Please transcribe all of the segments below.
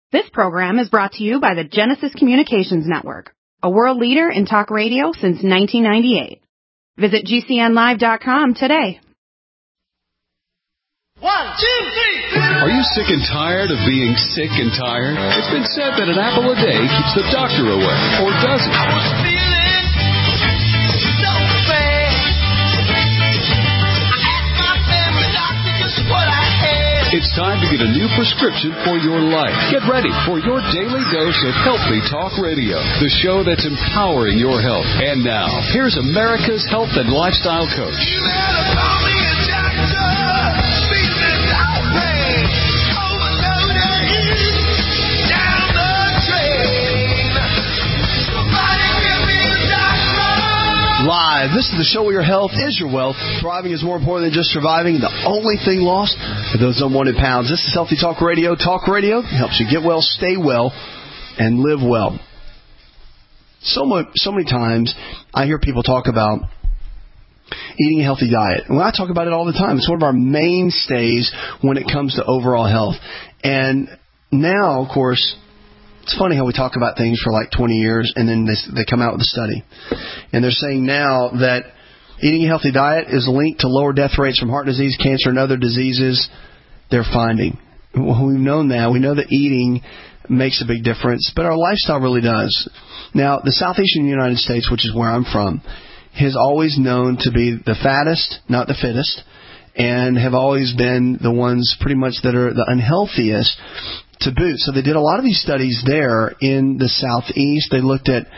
This program is brought to you by the Genesis Communications Network, a world leader in talk radio since 1998. Visit GCNlive.com today. 1, 2, 3. Are you sick and tired of being sick and tired? It's been said that an apple a day keeps the doctor away, or does it? I was feeling so bad. I asked my family doctor just what I had. It's time to get a new prescription for your life. Get ready for your daily dose of Healthy Talk Radio, the show that's empowering your health. And now, here's America's health and lifestyle coach. You better call me a doctor. Live. This is the show where your health is your wealth. Thriving is more important than just surviving. The only thing lost are those unwanted pounds. This is Healthy Talk Radio. Talk Radio helps you get well, stay well, and live well. So many times I hear people talk about eating a healthy diet. And I talk about it all the time. It's one of our mainstays when it comes to overall health. And now, of course, it's funny how we talk about things for like 20 years and then they come out with a study. And they're saying now that eating a healthy diet is linked to lower death rates from heart disease, cancer, and other diseases they're finding. Well, we've known that. We know that eating makes a big difference, but our lifestyle really does. Now, the southeastern United States, which is where I'm from, has always known to be the fattest, not the fittest, and have always been the ones pretty much that are the unhealthiest to boot. So they did a lot of these studies there in the southeast. They looked at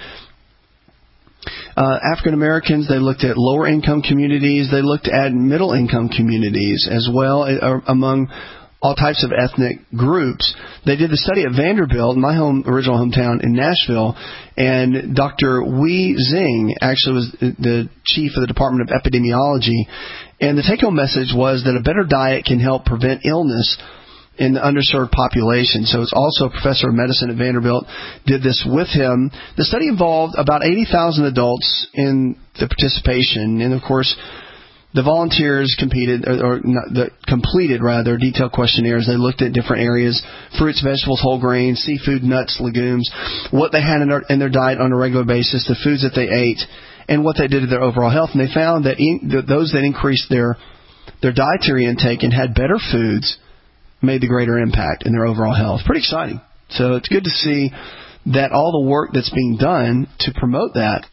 African Americans. They looked at lower income communities. They looked at middle income communities as well, among all types of ethnic groups. They did the study at Vanderbilt, my original hometown in Nashville, and Dr. Wei Zing actually was the chief of the Department of Epidemiology. And the take-home message was that a better diet can help prevent illness in the underserved population. So it's also a professor of medicine at Vanderbilt did this with him. The study involved about 80,000 adults in the participation, and of course, the volunteers completed detailed questionnaires. They looked at different areas: fruits, vegetables, whole grains, seafood, nuts, legumes, what they had in their diet on a regular basis, the foods that they ate, and what they did to their overall health. And they found that those that increased their dietary intake and had better foods made the greater impact in their overall health. Pretty exciting. So it's good to see that all the work that's being done to promote that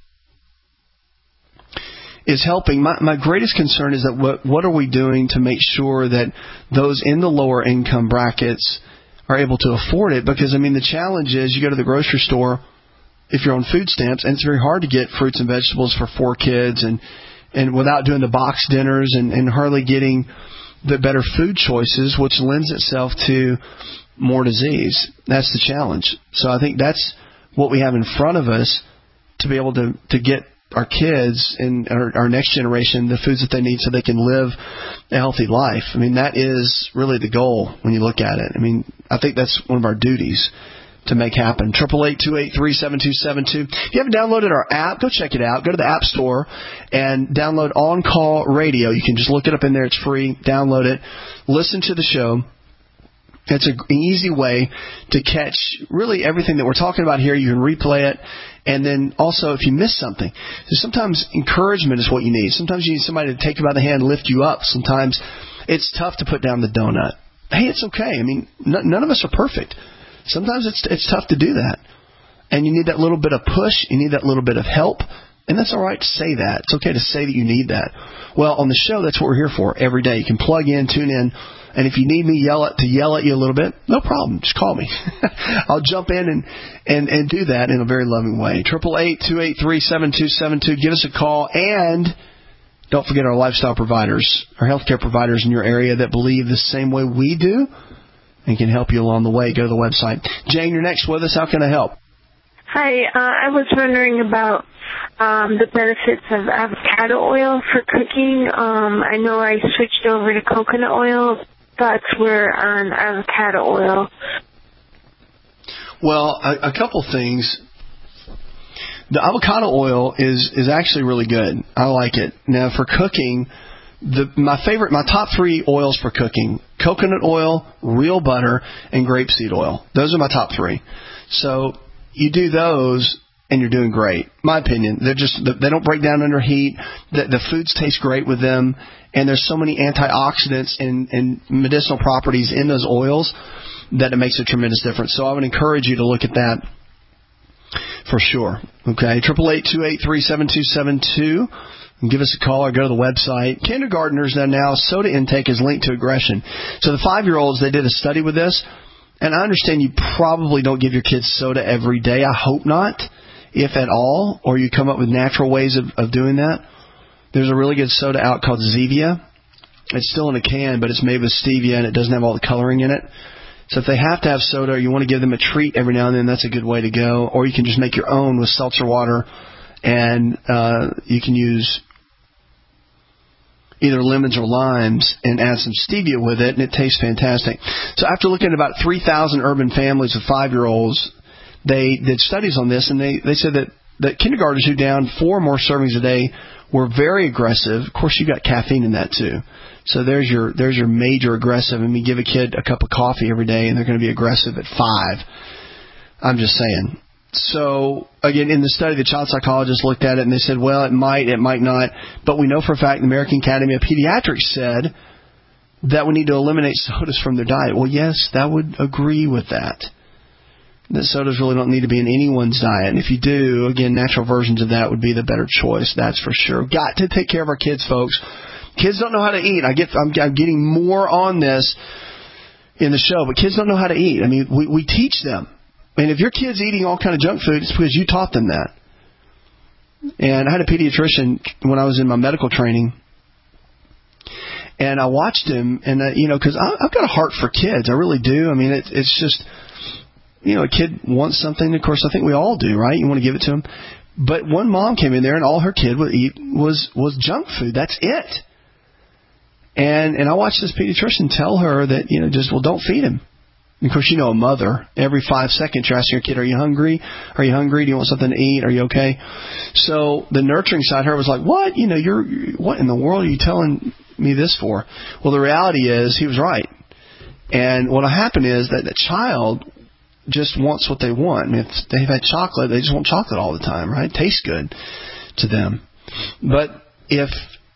is helping. My greatest concern is that what are we doing to make sure that those in the lower income brackets are able to afford it? Because, I mean, the challenge is you go to the grocery store if you're on food stamps, and it's very hard to get fruits and vegetables for 4 kids and without doing the box dinners and hardly getting the better food choices, which lends itself to more disease. That's the challenge. So I think that's what we have in front of us to be able to get our kids and our next generation the foods that they need so they can live a healthy life. I mean, that is really the goal when you look at it. I mean, I think that's one of our duties to make happen. 888-283-7272. If you haven't downloaded our app, go check it out. Go to the App Store and download On Call Radio. You can just look it up in there. It's free. Download it. Listen to the show. It's an easy way to catch really everything that we're talking about here. You can replay it. And then also, if you miss something, sometimes encouragement is what you need. Sometimes you need somebody to take you by the hand and lift you up. Sometimes it's tough to put down the donut. Hey, it's okay. I mean, none of us are perfect. Sometimes it's tough to do that. And you need that little bit of push. You need that little bit of help. And that's all right to say that. It's okay to say that you need that. Well, on the show, that's what we're here for every day. You can plug in, tune in. And if you need me to yell at you a little bit, no problem. Just call me. I'll jump in and do that in a very loving way. 888-283-7272. Give us a call. And don't forget our lifestyle providers, our healthcare providers in your area that believe the same way we do and can help you along the way. Go to the website. Jane, you're next with us. How can I help? Hi. I was wondering about the benefits of avocado oil for cooking. I know I switched over to coconut oil. Thoughts were on avocado oil. Well, a couple things. The avocado oil is actually really good. I like it. Now, for cooking, my top 3 oils for cooking: coconut oil, real butter, and grapeseed oil. Those are my top 3. So you do those, and you're doing great. My opinion, they don't break down under heat. The foods taste great with them, and there's so many antioxidants and medicinal properties in those oils that it makes a tremendous difference. So I would encourage you to look at that for sure. Okay, 888-283-7272. Give us a call or go to the website. Kindergartners now soda intake is linked to aggression. So the 5-year-olds, they did a study with this, and I understand you probably don't give your kids soda every day. I hope not, if at all, or you come up with natural ways of doing that. There's a really good soda out called Zevia. It's still in a can, but it's made with stevia, and it doesn't have all the coloring in it. So if they have to have soda or you want to give them a treat every now and then, that's a good way to go. Or you can just make your own with seltzer water, and you can use either lemons or limes and add some stevia with it, and it tastes fantastic. So after looking at about 3,000 urban families with 5-year-olds, they did studies on this, and they said that kindergartners who downed 4 more servings a day were very aggressive. Of course, you got caffeine in that too. So there's your major aggressive. I mean, give a kid a cup of coffee every day, and they're going to be aggressive at 5. I'm just saying. So, again, in the study, the child psychologist looked at it, and they said, well, it might not. But we know for a fact the American Academy of Pediatrics said that we need to eliminate sodas from their diet. Well, yes, that would agree with that. That sodas really don't need to be in anyone's diet. And if you do, again, natural versions of that would be the better choice. That's for sure. Got to take care of our kids, folks. Kids don't know how to eat. I'm getting more on this in the show, but kids don't know how to eat. I mean, we teach them. And if your kid's eating all kind of junk food, it's because you taught them that. And I had a pediatrician when I was in my medical training, and I watched him, and because I've got a heart for kids, I really do. I mean, it's just, a kid wants something. Of course, I think we all do, right? You want to give it to them. But one mom came in there, and all her kid would eat was junk food. That's it. And I watched this pediatrician tell her that don't feed him. And of course, a mother, every 5 seconds you're asking your kid, are you hungry? Are you hungry? Do you want something to eat? Are you okay? So the nurturing side of her was like, what? What in the world are you telling me this for? Well, the reality is he was right. And what will happen is that the child just wants what they want. I mean, if they've had chocolate, they just want chocolate all the time, right? It tastes good to them. But if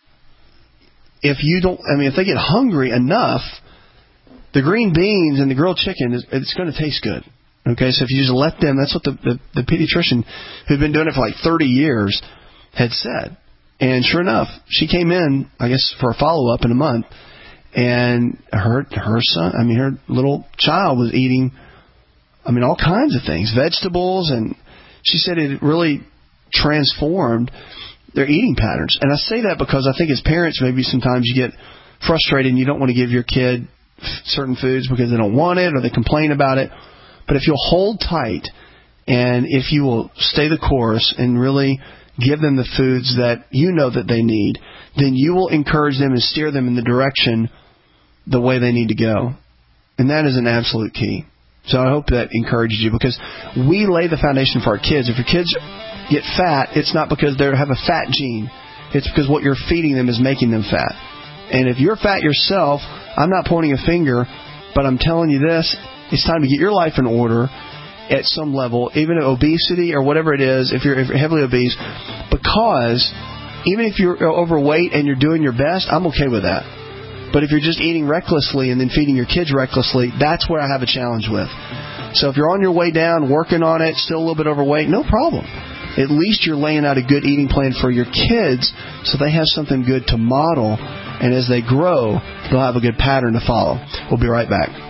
they get hungry enough, the green beans and the grilled chicken, it's going to taste good. Okay, so if you just let them, that's what the pediatrician who'd been doing it for like 30 years had said. And sure enough, she came in, I guess, for a follow-up in a month, and her son, her little child was eating, all kinds of things, vegetables, and she said it really transformed their eating patterns. And I say that because I think as parents, maybe sometimes you get frustrated and you don't want to give your kid certain foods because they don't want it or they complain about it. But if you'll hold tight and if you will stay the course and really give them the foods that that they need, then you will encourage them and steer them in the direction the way they need to go. And that is an absolute key. So I hope that encourages you, because we lay the foundation for our kids. If your kids get fat, it's not because they have a fat gene. It's because what you're feeding them is making them fat. And if you're fat yourself, I'm not pointing a finger, but I'm telling you this, it's time to get your life in order at some level, even obesity or whatever it is, if you're heavily obese, because even if you're overweight and you're doing your best, I'm okay with that. But if you're just eating recklessly and then feeding your kids recklessly, that's where I have a challenge with. So if you're on your way down, working on it, still a little bit overweight, no problem. At least you're laying out a good eating plan for your kids so they have something good to model. And as they grow, they'll have a good pattern to follow. We'll be right back.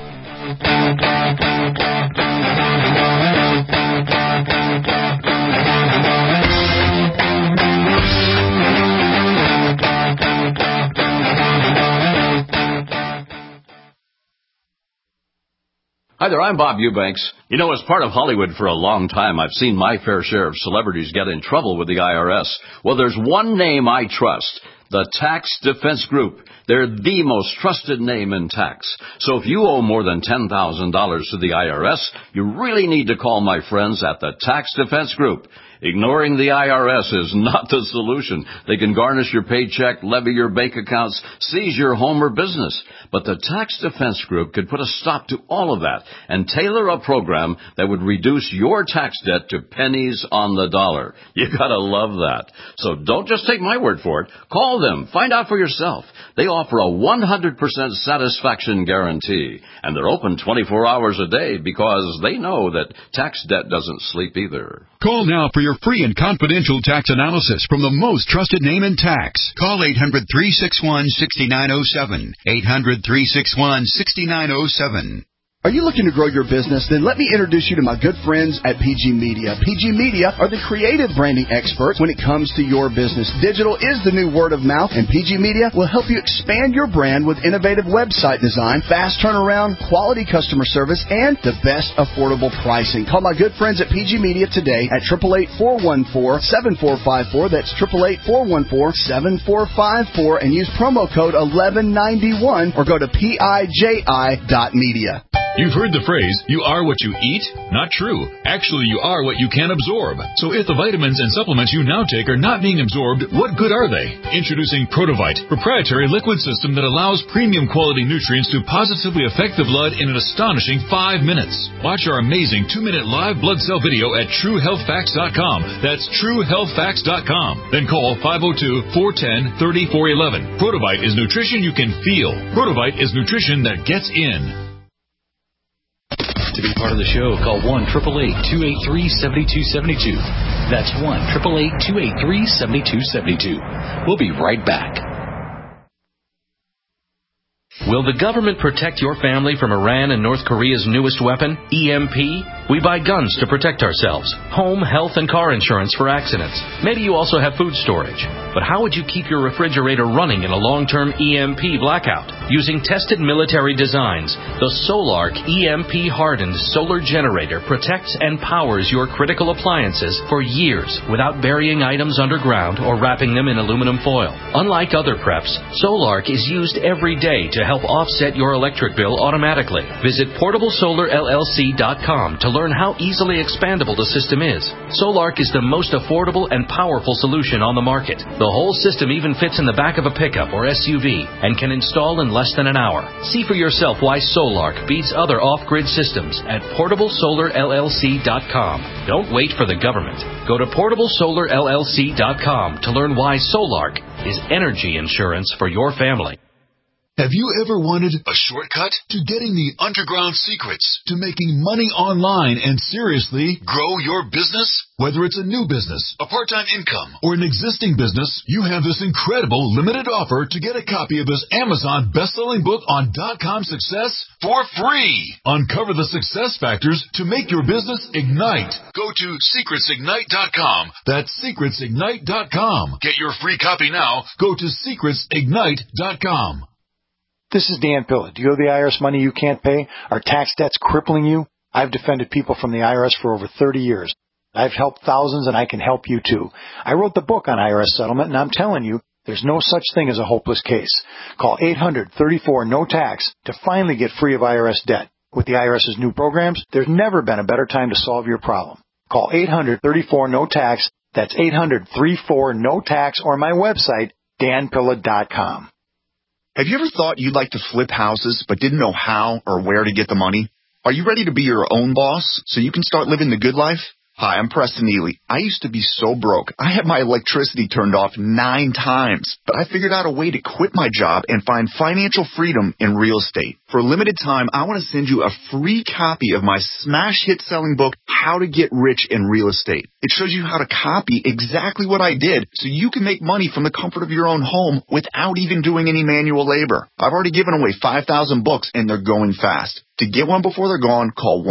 Hi there, I'm Bob Eubanks. As part of Hollywood for a long time, I've seen my fair share of celebrities get in trouble with the IRS. Well, there's one name I trust. The Tax Defense Group. They're the most trusted name in tax. So if you owe more than $10,000 to the IRS, you really need to call my friends at the Tax Defense Group. Ignoring the IRS is not the solution. They can garnish your paycheck, levy your bank accounts, seize your home or business. But the Tax Defense Group could put a stop to all of that and tailor a program that would reduce your tax debt to pennies on the dollar. You gotta love that. So don't just take my word for it. Call them. Find out for yourself. They offer a 100% satisfaction guarantee. And they're open 24 hours a day because they know that tax debt doesn't sleep either. Call now for your free and confidential tax analysis from the most trusted name in tax. Call 800-361-6907. 800-361-6907. Are you looking to grow your business? Then let me introduce you to my good friends at PG Media. PG Media are the creative branding experts when it comes to your business. Digital is the new word of mouth, and PG Media will help you expand your brand with innovative website design, fast turnaround, quality customer service, and the best affordable pricing. Call my good friends at PG Media today at 888-414-7454. That's 888-414-7454, and use promo code 1191 or go to PIJI.media. You've heard the phrase, you are what you eat? Not true. Actually, you are what you can absorb. So if the vitamins and supplements you now take are not being absorbed, what good are they? Introducing Protovite, proprietary liquid system that allows premium quality nutrients to positively affect the blood in an astonishing 5 minutes. Watch our amazing 2-minute live blood cell video at TrueHealthFacts.com. That's TrueHealthFacts.com. Then call 502-410-3411. Protovite is nutrition you can feel. Protovite is nutrition that gets in. To be part of the show, call 1-888-283-7272. That's 1-888-283-7272. We'll be right back. Will the government protect your family from Iran and North Korea's newest weapon, EMP? We buy guns to protect ourselves, home, health, and car insurance for accidents. Maybe you also have food storage. But how would you keep your refrigerator running in a long-term EMP blackout? Using tested military designs, the Solark EMP-hardened solar generator protects and powers your critical appliances for years without burying items underground or wrapping them in aluminum foil. Unlike other preps, Solark is used every day to help offset your electric bill automatically. Visit PortableSolarLLC.com to learn how easily expandable the system is. Solark is the most affordable and powerful solution on the market. The whole system even fits in the back of a pickup or SUV and can install in less than an hour. See for yourself why Solark beats other off-grid systems at PortableSolarLLC.com. Don't wait for the government. Go to PortableSolarLLC.com to learn why Solark is energy insurance for your family. Have you ever wanted a shortcut to getting the underground secrets to making money online and seriously grow your business? Whether it's a new business, a part-time income, or an existing business, you have this incredible limited offer to get a copy of this Amazon best-selling book on .com success for free. Uncover the success factors to make your business ignite. Go to secretsignite.com. That's secretsignite.com. Get your free copy now. Go to secretsignite.com. This is Dan Pilla. Do you owe the IRS money you can't pay? Are tax debts crippling you? I've defended people from the IRS for over 30 years. I've helped thousands, and I can help you too. I wrote the book on IRS settlement, and I'm telling you, there's no such thing as a hopeless case. Call 800-34-NO-TAX to finally get free of IRS debt. With the IRS's new programs, there's never been a better time to solve your problem. Call 800-34-NO-TAX. That's 800-34-NO-TAX, or my website, danpilla.com. Have you ever thought you'd like to flip houses but didn't know how or where to get the money? Are you ready to be your own boss so you can start living the good life? Hi, I'm Preston Ely. I used to be so broke. I had my electricity turned off 9 times, but I figured out a way to quit my job and find financial freedom in real estate. For a limited time, I want to send you a free copy of my smash hit selling book, How to Get Rich in Real Estate. It shows you how to copy exactly what I did so you can make money from the comfort of your own home without even doing any manual labor. I've already given away 5,000 books and they're going fast. To get one before they're gone, call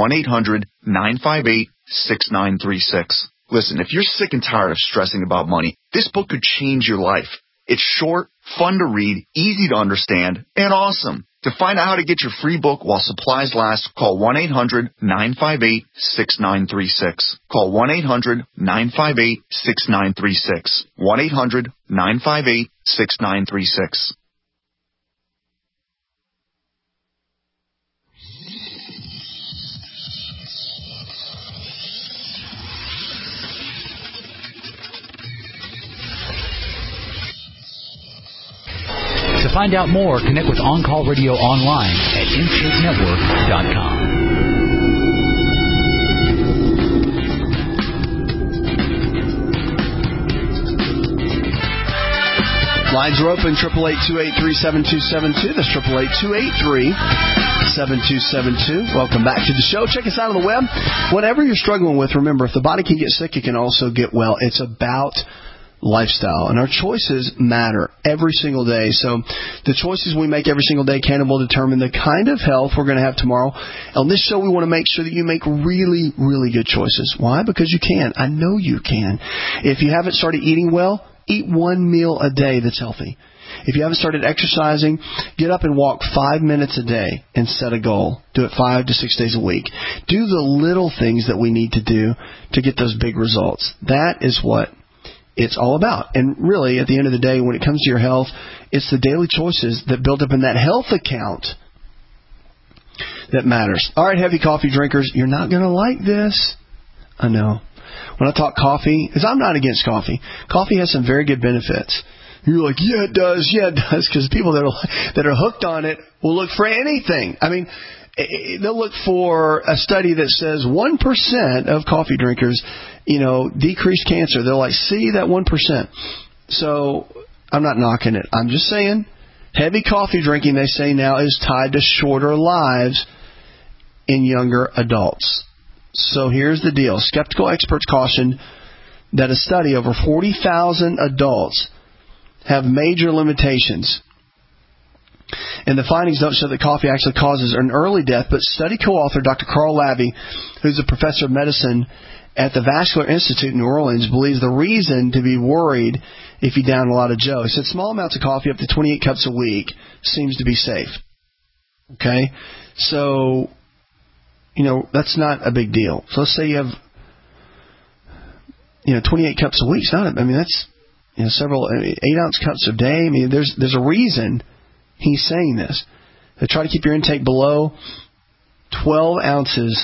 1-800-958-6936. Listen, if you're sick and tired of stressing about money, this book could change your life. It's short, fun to read, easy to understand, and awesome. To find out how to get your free book while supplies last, call 1-800-958-6936. Call 1-800-958-6936. 1-800-958-6936. To find out more, connect with On Call Radio online at InShapeNetwork.com. Lines are open, 888-283-7272. That's 888-283-7272. Welcome back to the show. Check us out on the web. Whatever you're struggling with, remember, if the body can get sick, it can also get well. It's about lifestyle, and our choices matter every single day. So the choices we make every single day can and will determine the kind of health we're going to have tomorrow. On this show, we want to make sure that you make really, really good choices. Why? Because you can. I know you can. If you haven't started eating well, eat one meal a day that's healthy. If you haven't started exercising, get up and walk 5 minutes a day and set a goal. Do it 5 to 6 days a week. Do the little things that we need to do to get those big results. That is what it's all about. And really, at the end of the day, when it comes to your health, it's the daily choices that build up in that health account that matters. All right, heavy coffee drinkers, you're not going to like this. I know. When I talk coffee, because I'm not against coffee. Coffee has some very good benefits. You're like, yeah, it does. Yeah, it does. Because people that are hooked on it will look for anything. I mean, they'll look for a study that says 1% of coffee drinkers, decrease cancer. They're like, see that 1%. So I'm not knocking it. I'm just saying heavy coffee drinking, they say now, is tied to shorter lives in younger adults. So here's the deal. Skeptical experts caution that a study over 40,000 adults have major limitations. And the findings don't show that coffee actually causes an early death, but study co-author Dr. Carl Lavie, who's a professor of medicine at the Vascular Institute in New Orleans, believes the reason to be worried if you down a lot of Joe. He said small amounts of coffee, up to 28 cups a week, seems to be safe. Okay? So, that's not a big deal. So let's say you have, 28 cups a week. It's not, that's, several 8-ounce cups a day. There's a reason he's saying this. They try to keep your intake below 12 ounces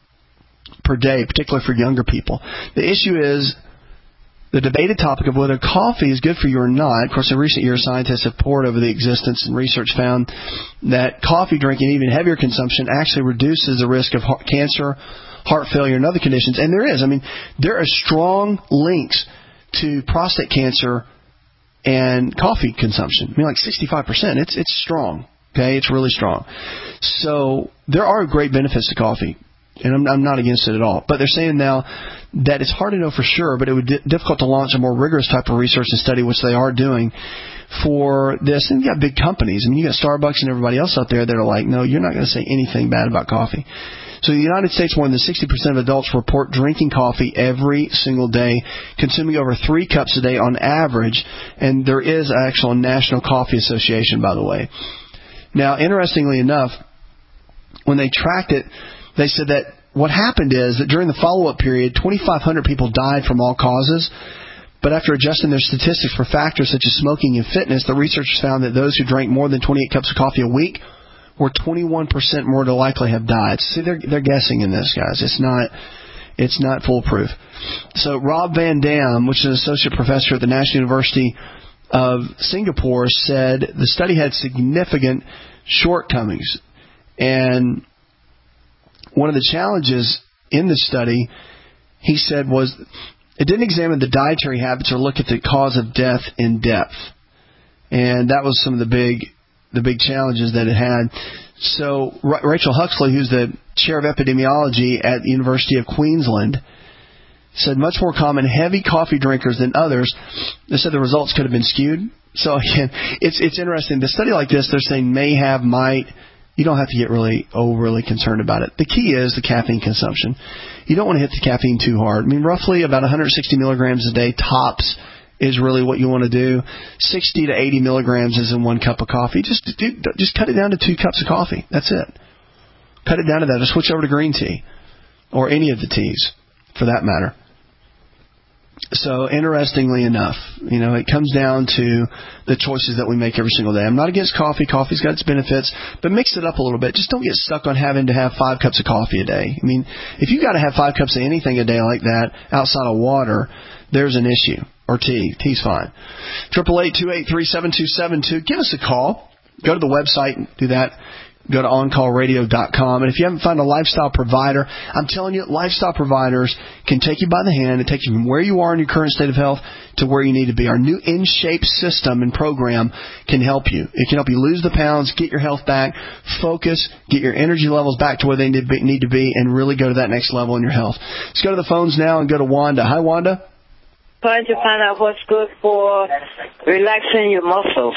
per day, particularly for younger people. The issue is the debated topic of whether coffee is good for you or not. Of course, in recent years, scientists have pored over the existence, and research found that coffee drinking, even heavier consumption, actually reduces the risk of cancer, heart failure, and other conditions. And there is. There are strong links to prostate cancer and coffee consumption. Like 65%. It's strong. Okay, it's really strong. So there are great benefits to coffee, and I'm not against it at all. But they're saying now that it's hard to know for sure, but it would be difficult to launch a more rigorous type of research and study, which they are doing for this. And you got big companies. You got Starbucks and everybody else out there that are like, no, you're not going to say anything bad about coffee. So in the United States, more than 60% of adults report drinking coffee every single day, consuming over 3 cups a day on average. And there is actually a National Coffee Association, by the way. Now, interestingly enough, when they tracked it, they said that what happened is that during the follow-up period, 2,500 people died from all causes. But after adjusting their statistics for factors such as smoking and fitness, the researchers found that those who drank more than 28 cups of coffee a week were 21% more likely to have died. See, they're guessing in this, guys. It's not foolproof. So Rob Van Dam, which is an associate professor at the National University of Singapore, said the study had significant shortcomings. And one of the challenges in the study, he said, was it didn't examine the dietary habits or look at the cause of death in depth. And that was some of the big challenges that it had. So Rachel Huxley, who's the chair of epidemiology at the University of Queensland, said much more common heavy coffee drinkers than others. They said the results could have been skewed. So again, it's interesting. The study like this, they're saying may have, might. You don't have to get really overly concerned about it. The key is the caffeine consumption. You don't want to hit the caffeine too hard. Roughly about 160 milligrams a day tops is really what you want to do. 60 to 80 milligrams is in 1 cup of coffee. Just cut it down to 2 cups of coffee. That's it. Cut it down to that. Or switch over to green tea or any of the teas for that matter. So interestingly enough, it comes down to the choices that we make every single day. I'm not against coffee. Coffee's got its benefits, but mix it up a little bit. Just don't get stuck on having to have 5 cups of coffee a day. I mean, if you got to have 5 cups of anything a day like that outside of water, there's an issue. Or tea. Tea's fine. 888-283-7272. Give us a call. Go to the website and do that. Go to OnCallRadio.com. And if you haven't found a lifestyle provider, I'm telling you, lifestyle providers can take you by the hand and take you from where you are in your current state of health to where you need to be. Our new InShape system and program can help you. It can help you lose the pounds, get your health back, focus, get your energy levels back to where they need to be, and really go to that next level in your health. Let's go to the phones now and go to Wanda. Hi, Wanda. Trying to find out what's good for relaxing your muscles.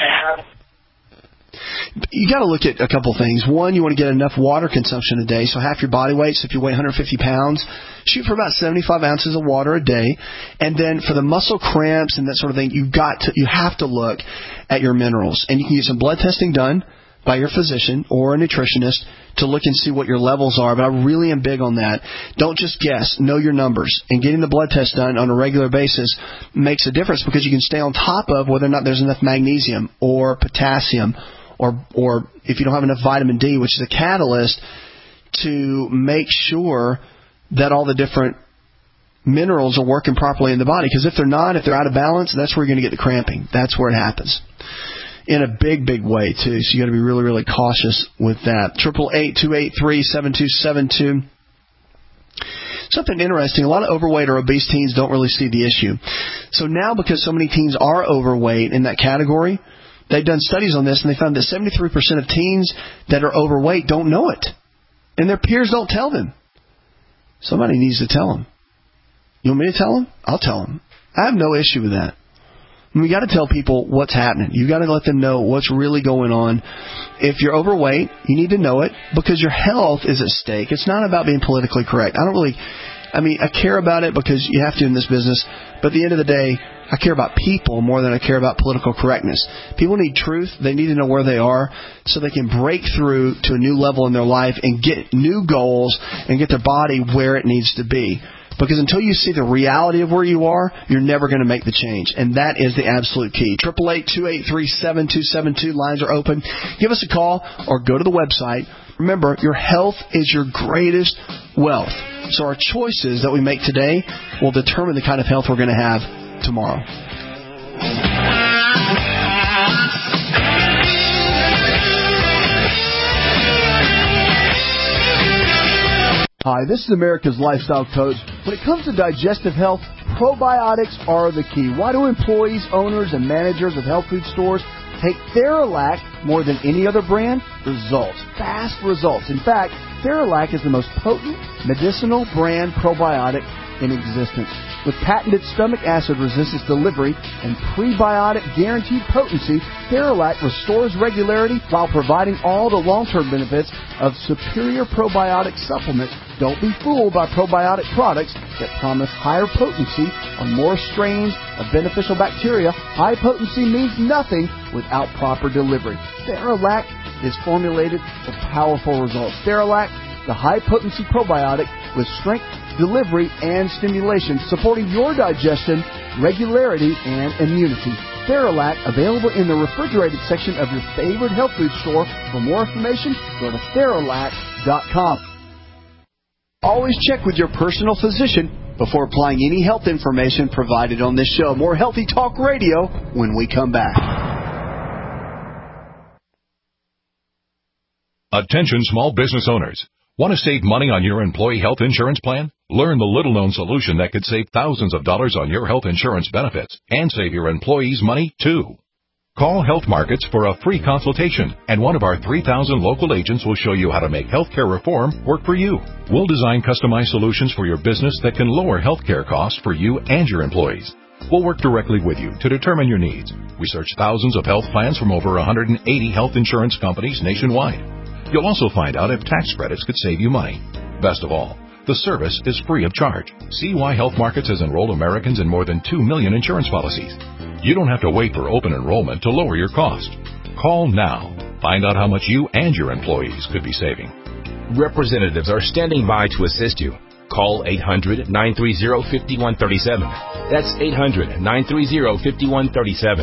You got to look at a couple things. One, you want to get enough water consumption a day, so half your body weight. So if you weigh 150 pounds, shoot for about 75 ounces of water a day. And then for the muscle cramps and that sort of thing, you have to look at your minerals. And you can get some blood testing done by your physician or a nutritionist to look and see what your levels are. But I really am big on that. Don't just guess. Know your numbers. And getting the blood test done on a regular basis makes a difference because you can stay on top of whether or not there's enough magnesium or potassium or if you don't have enough vitamin D, which is a catalyst to make sure that all the different minerals are working properly in the body. Because if they're not, if they're out of balance, that's where you're going to get the cramping. That's where it happens. In a big, big way, too. So you got to be really, really cautious with that. 888-283-7272. Something interesting, a lot of overweight or obese teens don't really see the issue. So now because so many teens are overweight in that category, they've done studies on this, and they found that 73% of teens that are overweight don't know it. And their peers don't tell them. Somebody needs to tell them. You want me to tell them? I'll tell them. I have no issue with that. And we got to tell people what's happening. You got to let them know what's really going on. If you're overweight, you need to know it because your health is at stake. It's not about being politically correct. I care about it because you have to in this business, but at the end of the day, I care about people more than I care about political correctness. People need truth. They need to know where they are so they can break through to a new level in their life and get new goals and get their body where it needs to be. Because until you see the reality of where you are, you're never going to make the change. And that is the absolute key. 888-283-7272. Lines are open. Give us a call or go to the website. Remember, your health is your greatest wealth. So our choices that we make today will determine the kind of health we're going to have tomorrow. Hi, this is America's Lifestyle Coach. When it comes to digestive health, probiotics are the key. Why do employees, owners, and managers of health food stores take Theralac more than any other brand? Results. Fast results. In fact, Theralac is the most potent medicinal brand probiotic in existence. With patented stomach acid resistance delivery and prebiotic guaranteed potency, Theralac restores regularity while providing all the long-term benefits of superior probiotic supplements. Don't be fooled by probiotic products that promise higher potency on more strains of beneficial bacteria. High potency means nothing without proper delivery. Theralac is formulated for powerful results. Theralac, the high-potency probiotic with strength, delivery, and stimulation, supporting your digestion, regularity, and immunity. Theralac, available in the refrigerated section of your favorite health food store. For more information, go to Theralac.com. Always check with your personal physician before applying any health information provided on this show. More Healthy Talk Radio when we come back. Attention small business owners. Want to save money on your employee health insurance plan? Learn the little-known solution that could save thousands of dollars on your health insurance benefits and save your employees money, too. Call Health Markets for a free consultation, and one of our 3,000 local agents will show you how to make healthcare reform work for you. We'll design customized solutions for your business that can lower healthcare costs for you and your employees. We'll work directly with you to determine your needs. We search thousands of health plans from over 180 health insurance companies nationwide. You'll also find out if tax credits could save you money. Best of all, The service is free of charge. See why Health Markets has enrolled Americans in more than 2 million insurance policies. You don't have to wait for open enrollment to lower your cost. Call now. Find out how much you and your employees could be saving. Representatives are standing by to assist you. Call 800-930-5137. That's 800-930-5137.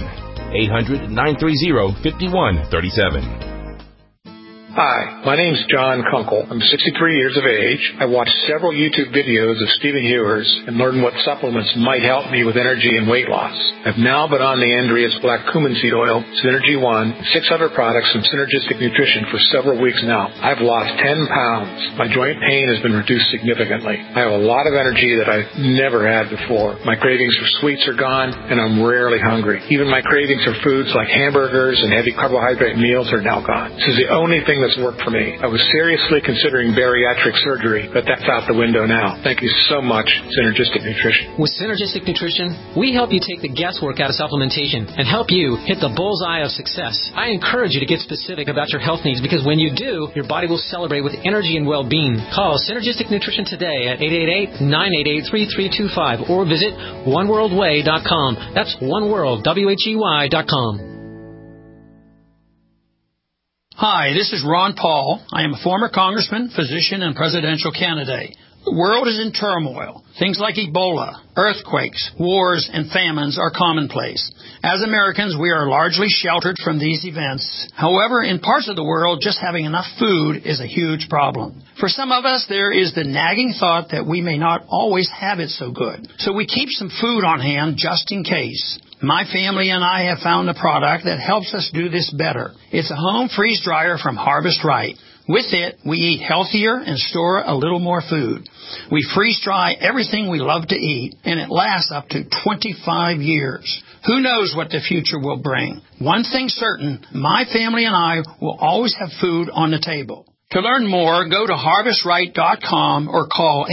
800-930-5137. Hi, my name's John Kunkel. I'm 63 years of age. I watched several YouTube videos of Stephen Hewers and learned what supplements might help me with energy and weight loss. I've now been on the Andreas Black Cumin Seed Oil, Synergy One, and 6 other products from Synergistic Nutrition for several weeks now. I've lost 10 pounds. My joint pain has been reduced significantly. I have a lot of energy that I've never had before. My cravings for sweets are gone, and I'm rarely hungry. Even my cravings for foods like hamburgers and heavy carbohydrate meals are now gone. This is the only thing that's worked for me. I was seriously considering bariatric surgery, but that's out the window now. Thank you so much, Synergistic Nutrition. With Synergistic Nutrition, we help you take the guesswork out of supplementation and help you hit the bullseye of success. I encourage you to get specific about your health needs because when you do, your body will celebrate with energy and well-being. Call Synergistic Nutrition today at 888-988-3325 or visit oneworldway.com. That's oneworld.com. Hi, this is Ron Paul. I am a former congressman, physician, and presidential candidate. The world is in turmoil. Things like Ebola, earthquakes, wars, and famines are commonplace. As Americans, we are largely sheltered from these events. However, in parts of the world, just having enough food is a huge problem. For some of us, there is the nagging thought that we may not always have it so good. So we keep some food on hand just in case. My family and I have found a product that helps us do this better. It's a home freeze dryer from Harvest Right. With it, we eat healthier and store a little more food. We freeze dry everything we love to eat, and it lasts up to 25 years. Who knows what the future will bring? One thing's certain, my family and I will always have food on the table. To learn more, go to HarvestRight.com or call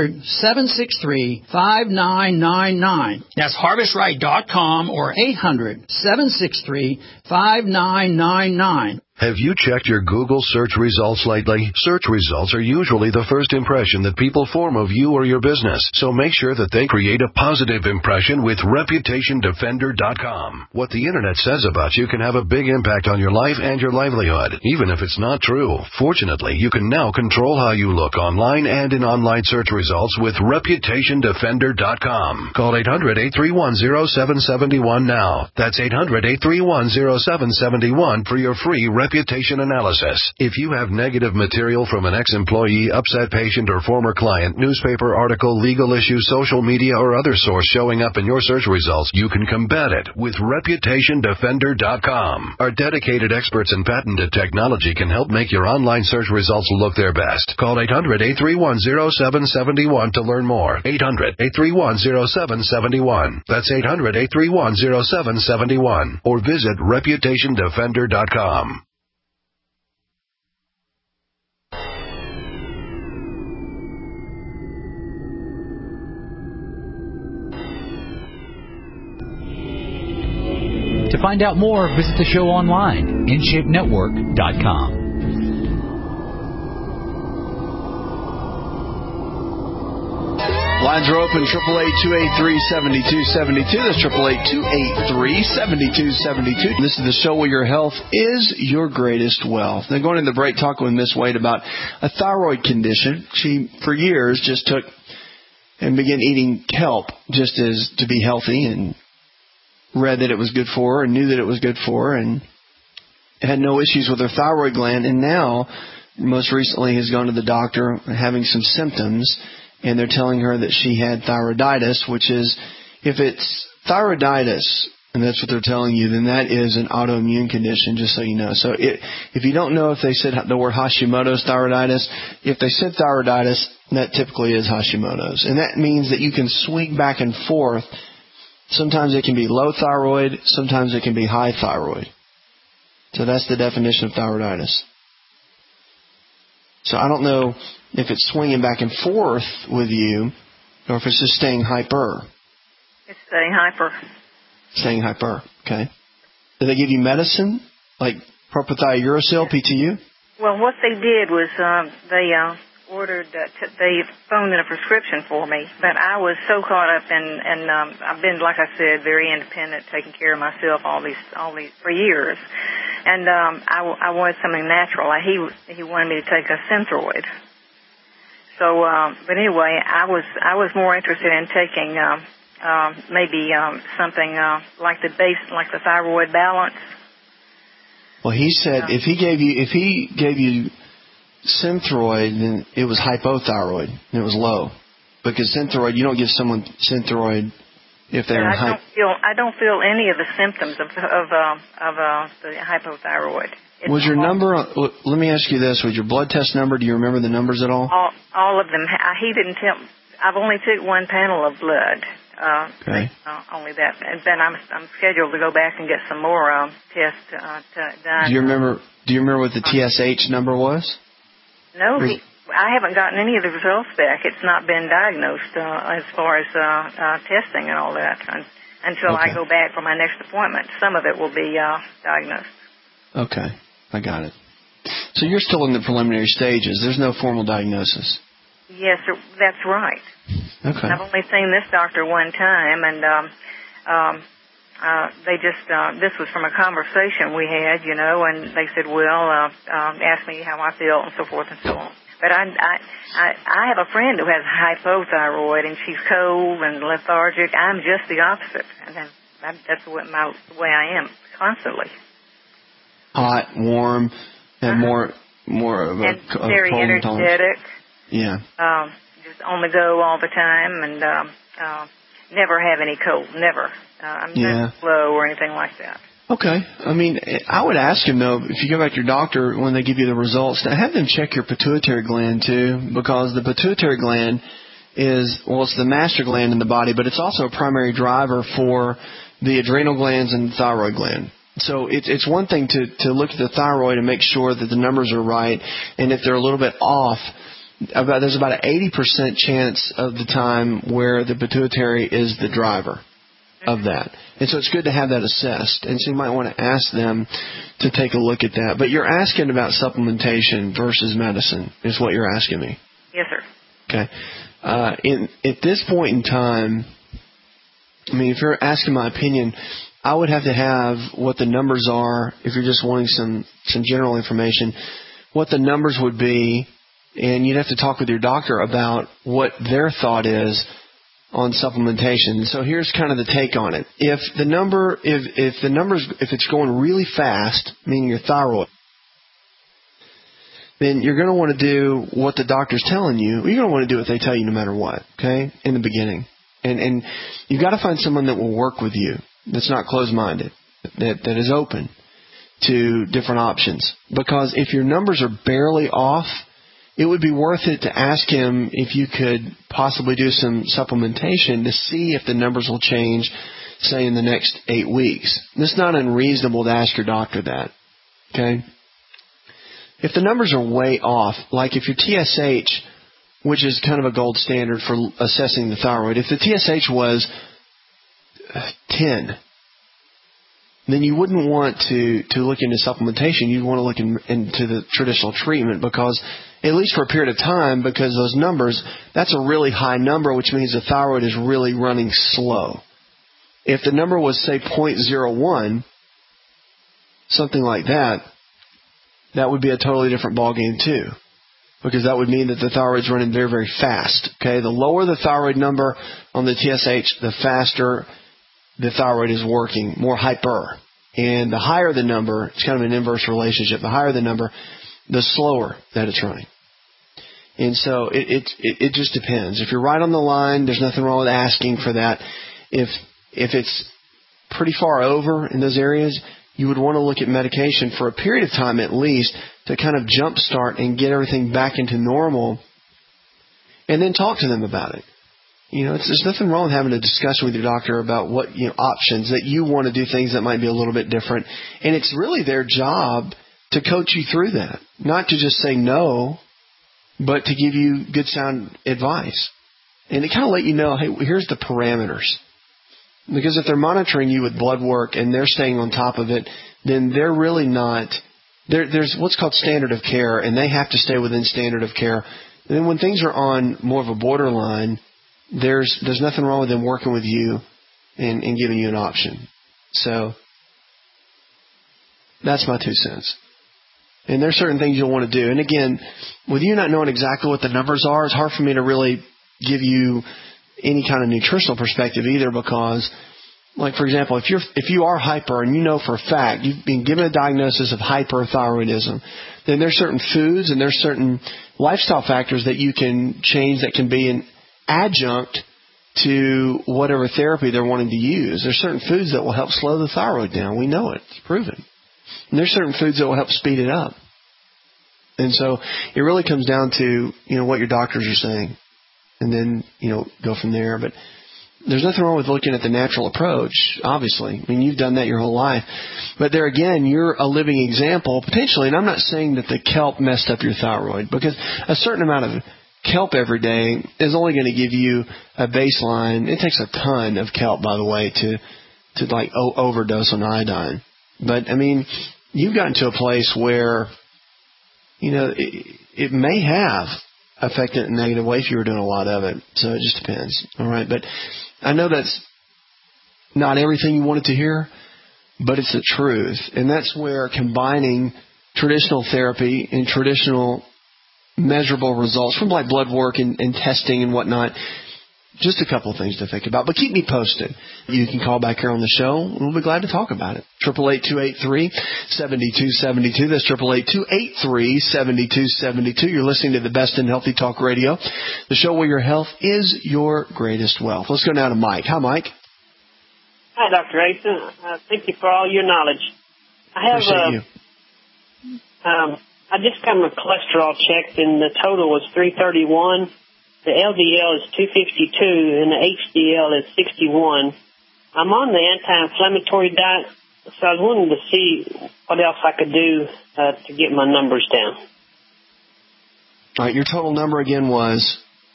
800-763-5999. That's HarvestRight.com or 800-763-5999. Have you checked your Google search results lately? Search results are usually the first impression that people form of you or your business, so make sure that they create a positive impression with ReputationDefender.com. What the Internet says about you can have a big impact on your life and your livelihood, even if it's not true. Fortunately, you can now control how you look online and in online search results with ReputationDefender.com. Call 800-831-0771 now. That's 800-831-0771 for your free reputation analysis. If you have negative material from an ex-employee, upset patient, or former client, newspaper article, legal issue, social media, or other source showing up in your search results, you can combat it with ReputationDefender.com. Our dedicated experts in patented technology can help make your online search results look their best. Call 800-831-0771 to learn more. 800-831-0771. That's 800-831-0771. Or visit ReputationDefender.com. To find out more, visit the show online, InShapeNetwork.com. Lines are open, 888-283-7272. That's 888-283-7272. This is the show where your health is your greatest wealth. Now, going in the break, talking with Miss Wade about a thyroid condition. She, for years, just took and began eating kelp just as to be healthy, and read that it was good for her and knew that it was good for her and had no issues with her thyroid gland. And now, most recently, has gone to the doctor having some symptoms, and they're telling her that she had thyroiditis, which is, if it's thyroiditis, and that's what they're telling you, then that is an autoimmune condition, just so you know. So if you don't know if they said the word Hashimoto's thyroiditis, if they said thyroiditis, that typically is Hashimoto's. And that means that you can swing back and forth. Sometimes it can be low thyroid, sometimes it can be high thyroid. So that's the definition of thyroiditis. So I don't know if it's swinging back and forth with you, or if it's just staying hyper. It's staying hyper. Staying hyper, okay. Did they give you medicine, like propylthiouracil, PTU? Well, what they did was ordered, they phoned in a prescription for me, but I was so caught up in, I've been, like I said, very independent, taking care of myself all these for years, and I wanted something natural. He wanted me to take a Synthroid. So, but anyway, I was more interested in taking maybe something like the thyroid balance. Well, he said if he gave you Synthroid, then it was hypothyroid and it was low, because Synthroid, you don't give someone Synthroid if they're I don't feel any of the symptoms of the hypothyroid. Was your number? Let me ask you this: was your blood test number? Do you remember the numbers at all? All of them. He didn't tell. I've only took one panel of blood. Okay. Only that, and then I'm scheduled to go back and get some more tests done. Do you remember what the TSH number was? No, I haven't gotten any of the results back. It's not been diagnosed as far as testing and all that until I go back for my next appointment. Some of it will be diagnosed. Okay, I got it. So you're still in the preliminary stages. There's no formal diagnosis. Yes, sir, that's right. Okay. I've only seen this doctor one time, and they just this was from a conversation we had, and they said, well, ask me how I feel and so forth and so on. But I have a friend who has hypothyroid, and she's cold and lethargic. I'm just the opposite, and that's the way I am constantly. Hot, warm, and more of a very energetic. Yeah. Just on the go all the time, and never have any cold. Never. I'm not slow or anything like that. Okay. I mean, I would ask him, though, if you go back to your doctor when they give you the results, to have them check your pituitary gland, too, because the pituitary gland it's the master gland in the body, but it's also a primary driver for the adrenal glands and the thyroid gland. So it's one thing to look at the thyroid and make sure that the numbers are right, and if they're a little bit off, there's about an 80% chance of the time where the pituitary is the driver of that. And so it's good to have that assessed. And so you might want to ask them to take a look at that. But you're asking about supplementation versus medicine is what you're asking me. Yes, sir. Okay. At this point in time, I mean, if you're asking my opinion, I would have to have what the numbers are, if you're just wanting some general information, what the numbers would be. And you'd have to talk with your doctor about what their thought is on supplementation. So here's kind of the take on it. If it's going really fast, meaning your thyroid, then you're going to want to do what the doctor's telling you. You're going to want to do what they tell you no matter what, okay, in the beginning. And you've got to find someone that will work with you, that's not closed-minded, that is open to different options. Because if your numbers are barely off, it would be worth it to ask him if you could possibly do some supplementation to see if the numbers will change, say, in the next 8 weeks. It's not unreasonable to ask your doctor that, okay? If the numbers are way off, like if your TSH, which is kind of a gold standard for assessing the thyroid, if the TSH was 10, then you wouldn't want to look into supplementation. You'd want to look into the traditional treatment, because at least for a period of time, because those numbers, that's a really high number, which means the thyroid is really running slow. If the number was, say, 0.01, something like that, that would be a totally different ballgame too, because that would mean that the thyroid's running very, very fast. Okay, the lower the thyroid number on the TSH, the faster the thyroid is working, more hyper. And the higher the number, it's kind of an inverse relationship. The higher the number, the slower that it's running. And so it just depends. If you're right on the line, there's nothing wrong with asking for that. If it's pretty far over in those areas, you would want to look at medication for a period of time at least to kind of jumpstart and get everything back into normal, and then talk to them about it. There's nothing wrong with having a discussion with your doctor about what options, that you want to do things that might be a little bit different. And it's really their job to coach you through that, not to just say no, but to give you good sound advice. And to kind of let you know, hey, here's the parameters. Because if they're monitoring you with blood work and they're staying on top of it, then they're really not. There's what's called standard of care, and they have to stay within standard of care And then when things are on more of a borderline, there's nothing wrong with them working with you and giving you an option. So that's my 2 cents. And there's certain things you'll want to do. And again, with you not knowing exactly what the numbers are, it's hard for me to really give you any kind of nutritional perspective either, because, like, for example, if you are hyper and you know for a fact you've been given a diagnosis of hyperthyroidism, then there's certain foods and there's certain lifestyle factors that you can change that can be an adjunct to whatever therapy they're wanting to use. There's certain foods that will help slow the thyroid down. We know it. It's proven. And there's certain foods that will help speed it up. And so it really comes down to, what your doctors are saying. And then, go from there. But there's nothing wrong with looking at the natural approach, obviously. I mean, you've done that your whole life. But there again, you're a living example, potentially. And I'm not saying that the kelp messed up your thyroid, because a certain amount of kelp every day is only going to give you a baseline. It takes a ton of kelp, by the way, to overdose on iodine. But, I mean, you've gotten to a place where, it may have affected in a negative way if you were doing a lot of it. So it just depends. All right. But I know that's not everything you wanted to hear, but it's the truth. And that's where combining traditional therapy and traditional measurable results from like blood work and testing and whatnot, just a couple of things to think about. But keep me posted. You can call back here on the show, and we'll be glad to talk about it. 888-283-7272. That's 888-283-7272. You're listening to the Best in Healthy Talk Radio, the show where your health is your greatest wealth. Let's go now to Mike. Hi, Mike. Hi, Dr. Asen. Thank you for all your knowledge. Appreciate you. I just got my cholesterol checked, and the total was 331. The LDL is 252, and the HDL is 61. I'm on the anti-inflammatory diet, so I was wanting to see what else I could do to get my numbers down. All right, your total number again was?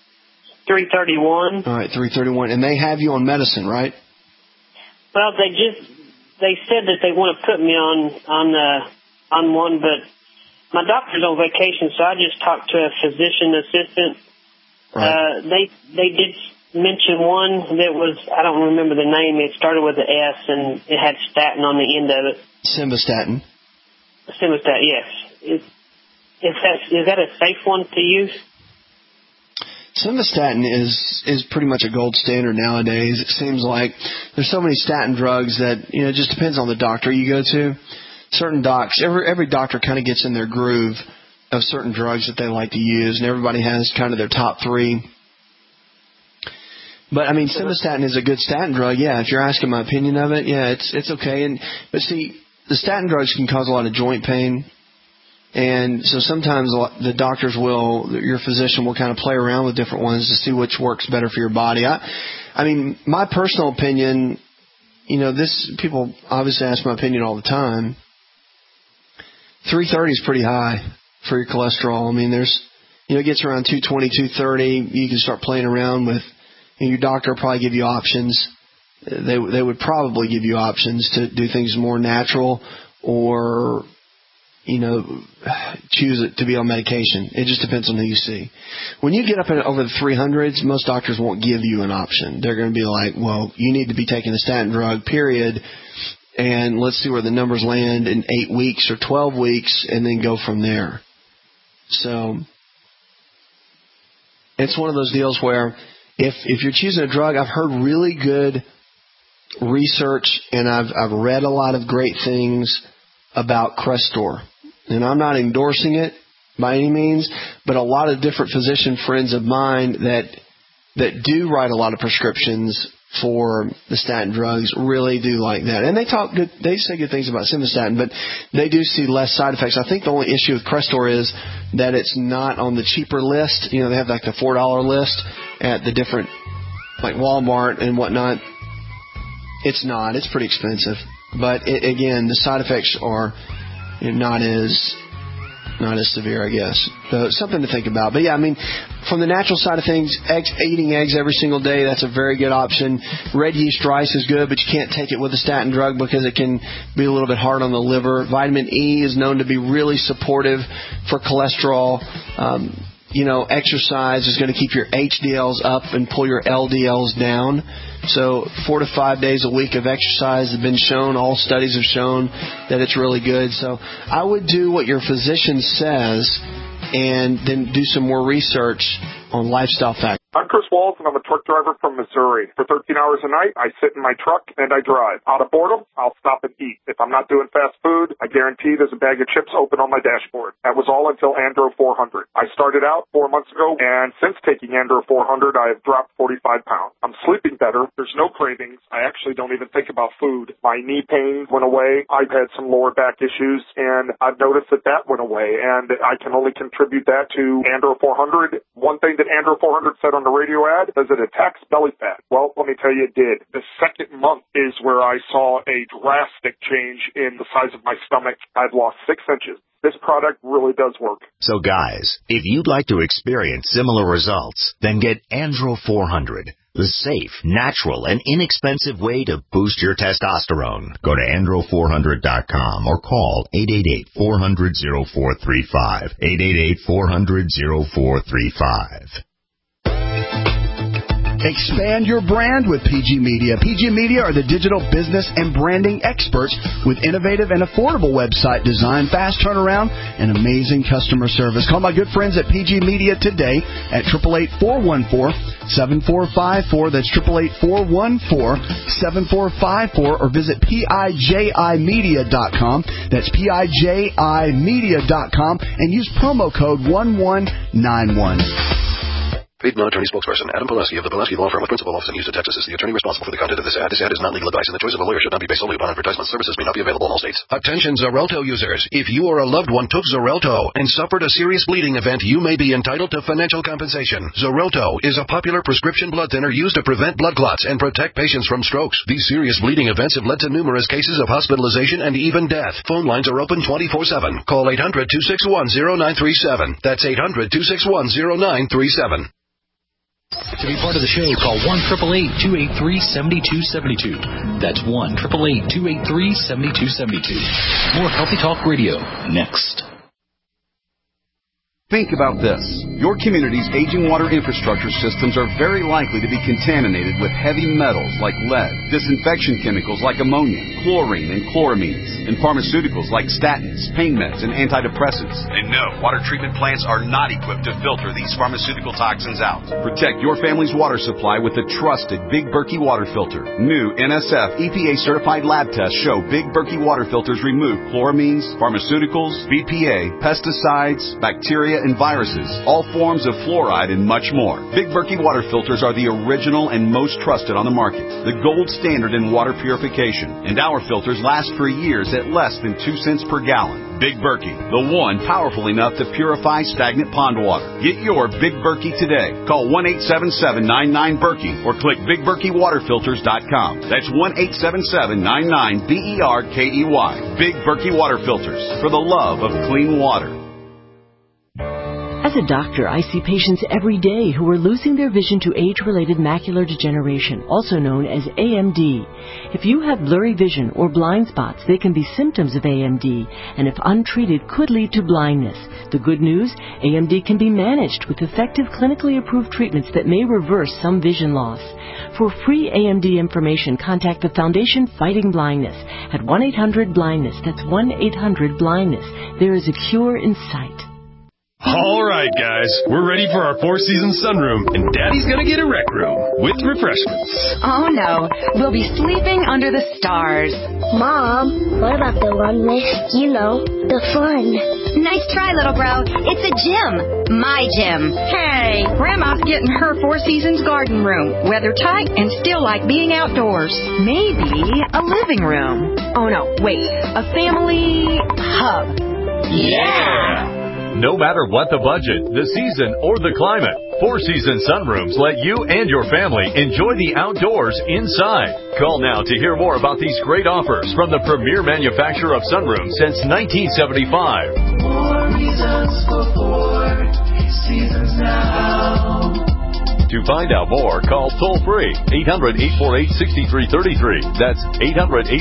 331. All right, 331. And they have you on medicine, right? Well, they said that they want to put me on one, but my doctor's on vacation, so I just talked to a physician assistant. Right. They did mention one that was, I don't remember the name. It started with an S and it had statin on the end of it. Simvastatin. Simvastatin, yes. Is that a safe one to use? Simvastatin is pretty much a gold standard nowadays. It seems like there's so many statin drugs that, it just depends on the doctor you go to. Certain docs, every doctor kind of gets in their groove of certain drugs that they like to use, and everybody has kind of their top 3. But, I mean, simvastatin is a good statin drug. Yeah, if you're asking my opinion of it, yeah, it's okay. But see, the statin drugs can cause a lot of joint pain, and so sometimes the doctors your physician will kind of play around with different ones to see which works better for your body. I mean, my personal opinion, people obviously ask my opinion all the time. 330 is pretty high for your cholesterol. I mean, it gets around 220, 230. You can start playing around with, your doctor will probably give you options. They would probably give you options to do things more natural or, choose it to be on medication. It just depends on who you see. When you get up over the 300s, most doctors won't give you an option. They're going to be like, well, you need to be taking a statin drug, period. And let's see where the numbers land in 8 weeks or 12 weeks and then go from there. So it's one of those deals where if you're choosing a drug, I've heard really good research and I've read a lot of great things about Crestor. And I'm not endorsing it by any means, but a lot of different physician friends of mine that do write a lot of prescriptions for the statin drugs really do like that. And they say good things about simvastatin, but they do see less side effects. I think the only issue with Crestor is that it's not on the cheaper list. They have like the $4 list at the different, like Walmart and whatnot. It's not. It's pretty expensive. But again, the side effects are not as severe, I guess. So something to think about. But yeah, I mean, from the natural side of things, eating eggs every single day, that's a very good option. Red yeast rice is good, but you can't take it with a statin drug because it can be a little bit hard on the liver. Vitamin E is known to be really supportive for cholesterol. exercise is going to keep your HDLs up and pull your LDLs down. So 4 to 5 days a week of exercise has been shown. All studies have shown that it's really good. So I would do what your physician says and then do some more research on lifestyle factors. I'm Chris Walls, and I'm a truck driver from Missouri. For 13 hours a night, I sit in my truck and I drive. Out of boredom, I'll stop and eat. If I'm not doing fast food, I guarantee there's a bag of chips open on my dashboard. That was all until Andro 400. I started out 4 months ago, and since taking Andro 400, I have dropped 45 pounds. I'm sleeping better. There's no cravings. I actually don't even think about food. My knee pain went away. I've had some lower back issues, and I've noticed that went away, and I can only contribute that to Andro 400. One thing that Andro 400 said on the radio ad, does it attacks belly fat? Well, let me tell you, it did. The second month is where I saw a drastic change in the size of my stomach. I've lost 6 inches. This product really does work. So guys, if you'd like to experience similar results, then get Andro 400, the safe, natural, and inexpensive way to boost your testosterone. Go to andro400.com or call 888-400-0435. 888-400-0435. Expand your brand with PG Media. PG Media are the digital business and branding experts with innovative and affordable website design, fast turnaround, and amazing customer service. Call my good friends at PG Media today at 888-414-7454. That's 888-414-7454, or visit PIJImedia.com. That's PIJImedia.com, and use promo code 1191. Piedmont attorney spokesperson Adam Pileski of the Pileski Law Firm with principal office in Houston, Texas, is the attorney responsible for the content of this ad. This ad is not legal advice, and the choice of a lawyer should not be based solely upon advertisement. Services may not be available in all states. Attention Xarelto users. If you or a loved one took Xarelto and suffered a serious bleeding event, you may be entitled to financial compensation. Xarelto is a popular prescription blood thinner used to prevent blood clots and protect patients from strokes. These serious bleeding events have led to numerous cases of hospitalization and even death. Phone lines are open 24/7. Call 800-261-0937. That's 800-261-0937. To be part of the show, call 1-888-283-7272. That's 1-888-283-7272. More Healthy Talk Radio next. Think about this. Your community's aging water infrastructure systems are very likely to be contaminated with heavy metals like lead, disinfection chemicals like ammonia, chlorine and chloramines, and pharmaceuticals like statins, pain meds, and antidepressants. And no, water treatment plants are not equipped to filter these pharmaceutical toxins out. Protect your family's water supply with the trusted Big Berkey water filter. New NSF EPA-certified lab tests show Big Berkey water filters remove chloramines, pharmaceuticals, BPA, pesticides, bacteria, and viruses, all forms of fluoride, and much more. Big Berkey water filters are the original and most trusted on the market, the gold standard in water purification, and our filters last for years at less than 2 cents per gallon. Big Berkey, the one powerful enough to purify stagnant pond water. Get your Big Berkey today. Call 1-877-99-BERKEY or click BigBerkeyWaterFilters.com. That's 1-877-99-BERKEY. Big Berkey Water Filters, for the love of clean water. As a doctor, I see patients every day who are losing their vision to age-related macular degeneration, also known as AMD. If you have blurry vision or blind spots, they can be symptoms of AMD, and if untreated, could lead to blindness. The good news, AMD can be managed with effective clinically approved treatments that may reverse some vision loss. For free AMD information, contact the Foundation Fighting Blindness at 1-800-BLINDNESS. That's 1-800-BLINDNESS. There is a cure in sight. All right, guys, we're ready for our four-season sunroom, and Daddy's gonna get a rec room with refreshments. Oh, no. We'll be sleeping under the stars. Mom, what about the one with, the fun? Nice try, little bro. It's a gym. My gym. Hey, Grandma's getting her Four Seasons garden room. Weather tight and still like being outdoors. Maybe a living room. Oh, no, wait. A family hub. Yeah! No matter what the budget, the season, or the climate, Four Seasons Sunrooms let you and your family enjoy the outdoors inside. Call now to hear more about these great offers from the premier manufacturer of sunrooms since 1975. More reasons for Four Seasons now. To find out more, call toll-free 800-848-6333. That's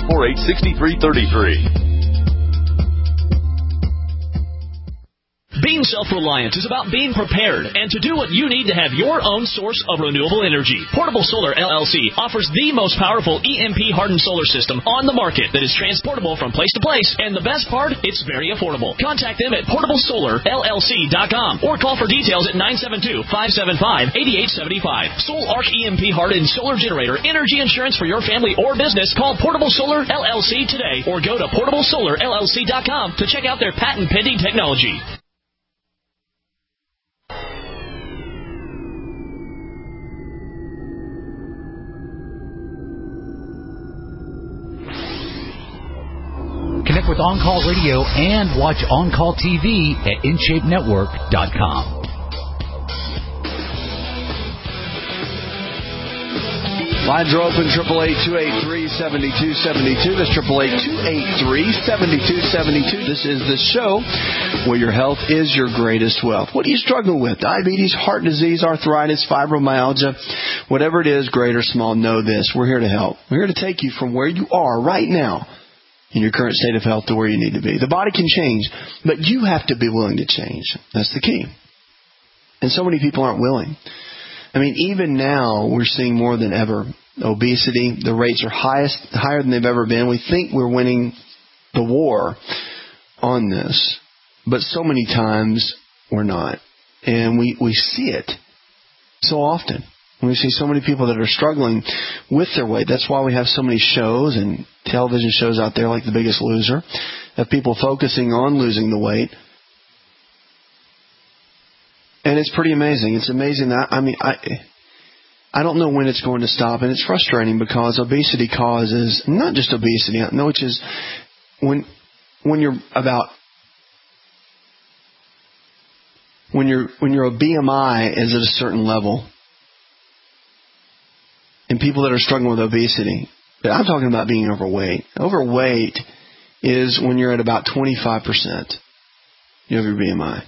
800-848-6333. Be Being self-reliant is about being prepared and to do what you need to have your own source of renewable energy. Portable Solar LLC offers the most powerful EMP-hardened solar system on the market that is transportable from place to place, and the best part, it's very affordable. Contact them at portablesolarllc.com or call for details at 972-575-8875. Soul Arc EMP-hardened solar generator energy insurance for your family or business. Call Portable Solar LLC today or go to portablesolarllc.com to check out their patent-pending technology. Connect with On Call Radio and watch On Call TV at InShapeNetwork.com. Lines are open, 888-283-7272. That's 888-283-7272. This is the show where your health is your greatest wealth. What are you struggling with? Diabetes, heart disease, arthritis, fibromyalgia, whatever it is, great or small, know this. We're here to help. We're here to take you from where you are right now in your current state of health to where you need to be. The body can change, but you have to be willing to change. That's the key. And so many people aren't willing. I mean, even now, we're seeing more than ever obesity. The rates are higher than they've ever been. We think we're winning the war on this, but so many times we're not. And we see it so often. We see so many people that are struggling with their weight. That's why we have so many shows and television shows out there like The Biggest Loser, of people focusing on losing the weight. And it's pretty amazing. It's amazing that, I don't know when it's going to stop, and it's frustrating because obesity causes, not just obesity, which is when your BMI is at a certain level, and people that are struggling with obesity, but I'm talking about being overweight. Overweight is when you're at about 25%. You have your BMI.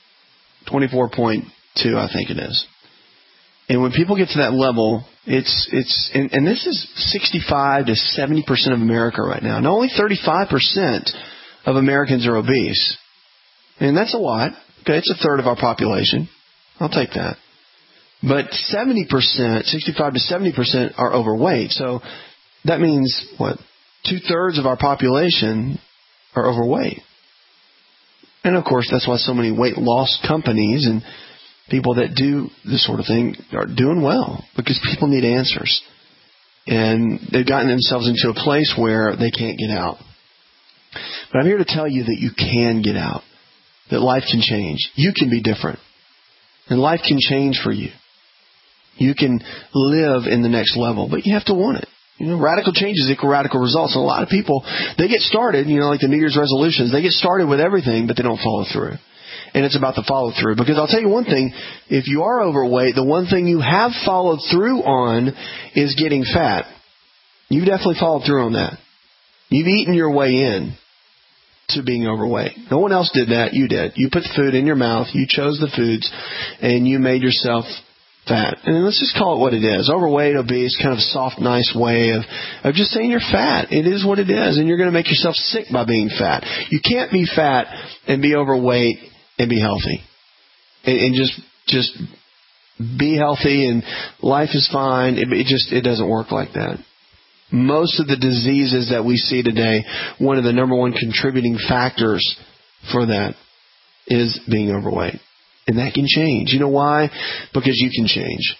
24.2, I think it is. And when people get to that level, it's and this is 65 to 70% of America right now. And only 35% of Americans are obese. And that's a lot. Okay, it's a third of our population. I'll take that. But 70%, 65 to 70% are overweight. So that means, what? 2/3 of our population are overweight. And, of course, that's why so many weight loss companies and people that do this sort of thing are doing well, because people need answers. And they've gotten themselves into a place where they can't get out. But I'm here to tell you that you can get out, that life can change. You can be different. And life can change for you. You can live in the next level, but you have to want it. Radical changes equal radical results. And a lot of people, they get started, like the New Year's resolutions, they get started with everything, but they don't follow through. And it's about the follow through. Because I'll tell you one thing, if you are overweight, the one thing you have followed through on is getting fat. You've definitely followed through on that. You've eaten your way in to being overweight. No one else did that. You did. You put the food in your mouth, you chose the foods, and you made yourself fat. And let's just call it what it is. Overweight, obese, kind of soft, nice way of just saying you're fat. It is what it is, and you're going to make yourself sick by being fat. You can't be fat and be overweight and be healthy. And just be healthy and life is fine. It doesn't work like that. Most of the diseases that we see today, one of the number one contributing factors for that is being overweight. And that can change. You know why? Because you can change.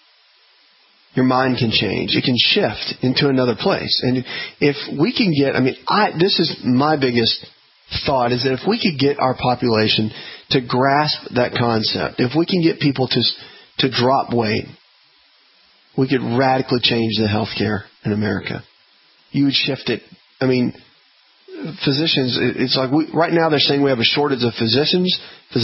Your mind can change. It can shift into another place. And if we can get, this is my biggest thought, is that if we could get our population to grasp that concept, if we can get people to drop weight, we could radically change the healthcare in America. You would shift it. Physicians, it's like right now they're saying we have a shortage of physicians,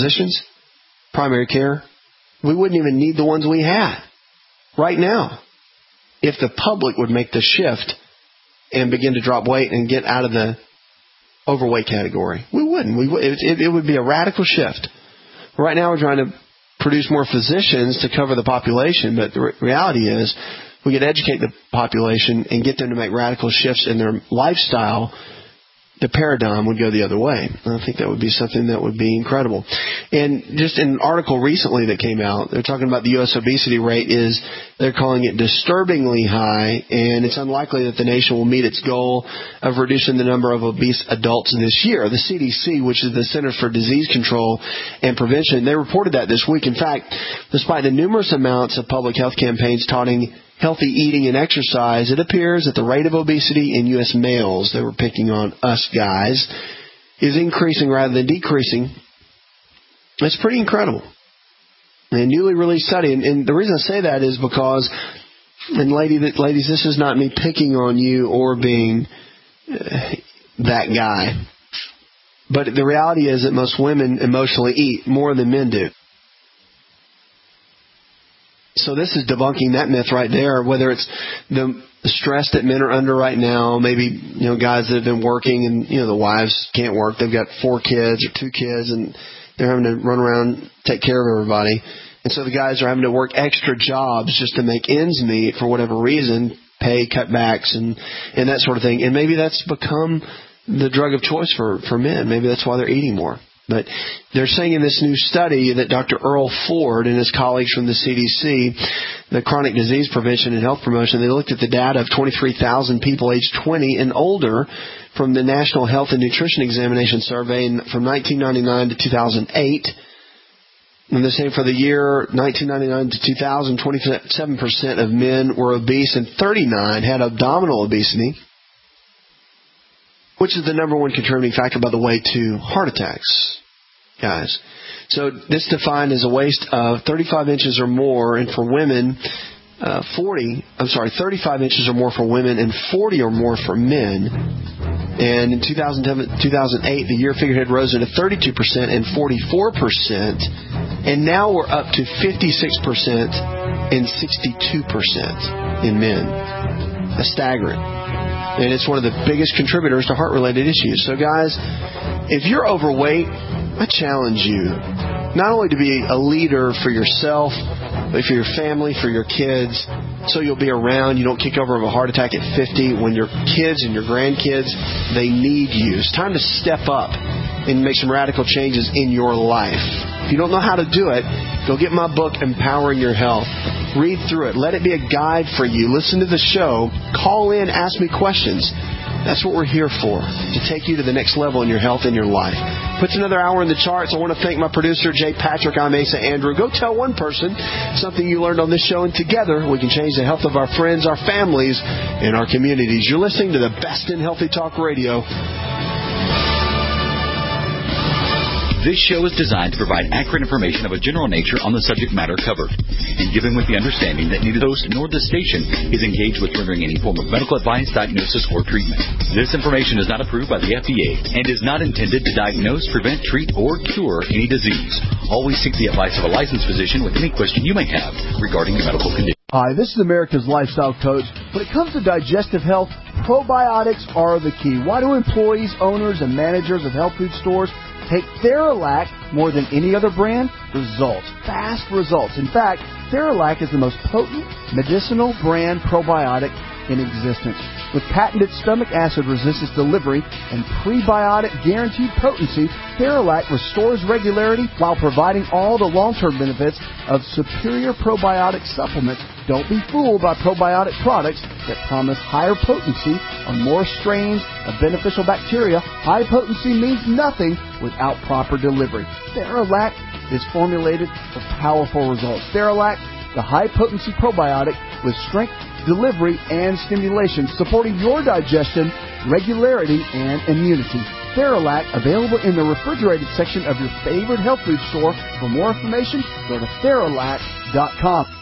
primary care. We wouldn't even need the ones we had right now if the public would make the shift and begin to drop weight and get out of the overweight category. We wouldn't. It would be a radical shift. Right now we're trying to produce more physicians to cover the population, but the reality is we could educate the population and get them to make radical shifts in their lifestyle. the paradigm would go the other way. I think that would be something that would be incredible. And just in an article recently that came out, they're talking about the U.S. obesity rate they're calling it disturbingly high, and it's unlikely that the nation will meet its goal of reducing the number of obese adults this year. The CDC, which is the Centers for Disease Control and Prevention, they reported that this week. In fact, despite the numerous amounts of public health campaigns touting healthy eating and exercise, it appears that the rate of obesity in U.S. males, they were picking on us guys, is increasing rather than decreasing. That's pretty incredible. A newly released study, and the reason I say that is because, and ladies, this is not me picking on you or being that guy, but the reality is that most women emotionally eat more than men do. So this is debunking that myth right there, whether it's the stress that men are under right now, maybe, guys that have been working and, the wives can't work. They've got 4 kids or 2 kids and they're having to run around, take care of everybody. And so the guys are having to work extra jobs just to make ends meet for whatever reason, pay cutbacks and that sort of thing. And maybe that's become the drug of choice for men. Maybe that's why they're eating more. But they're saying in this new study that Dr. Earl Ford and his colleagues from the CDC, the Chronic Disease Prevention and Health Promotion, they looked at the data of 23,000 people aged 20 and older from the National Health and Nutrition Examination Survey from 1999 to 2008. And the same for the year 1999 to 2000, 27% of men were obese and 39 had abdominal obesity, which is the number one contributing factor, by the way, to heart attacks, guys. So this defined as a waist of 35 inches or more, and for women, 35 inches or more for women and 40 or more for men. And in 2008, the year figure had risen to 32% and 44%, and now we're up to 56% and 62% in men. That's staggering. And it's one of the biggest contributors to heart-related issues. So, guys, if you're overweight, I challenge you not only to be a leader for yourself, but for your family, for your kids, so you'll be around. You don't kick over of a heart attack at 50 when your kids and your grandkids, they need you. It's time to step up and make some radical changes in your life. If you don't know how to do it, go get my book, Empowering Your Health. Read through it. Let it be a guide for you. Listen to the show. Call in. Ask me questions. That's what we're here for, to take you to the next level in your health and your life. Puts another hour in the charts. I want to thank my producer, Jay Patrick. I'm Asa Andrew. Go tell one person something you learned on this show, and together we can change the health of our friends, our families, and our communities. You're listening to the best in Healthy Talk Radio. This show is designed to provide accurate information of a general nature on the subject matter covered, and given with the understanding that neither the host nor the station is engaged with rendering any form of medical advice, diagnosis, or treatment. This information is not approved by the FDA and is not intended to diagnose, prevent, treat, or cure any disease. Always seek the advice of a licensed physician with any question you may have regarding your medical condition. Hi, this is America's Lifestyle Coach. When it comes to digestive health, probiotics are the key. Why do employees, owners, and managers of health food stores take Theralac more than any other brand? Results. Fast results. In fact, Theralac is the most potent medicinal brand probiotic in existence. With patented stomach acid resistance delivery and prebiotic guaranteed potency, Theralac restores regularity while providing all the long-term benefits of superior probiotic supplements. Don't be fooled by probiotic products that promise higher potency on more strains of beneficial bacteria. High potency means nothing without proper delivery. Theralac is formulated for powerful results. Theralac, the high-potency probiotic with strength, delivery, and stimulation, supporting your digestion, regularity, and immunity. Theralac, available in the refrigerated section of your favorite health food store. For more information, go to Theralac.com.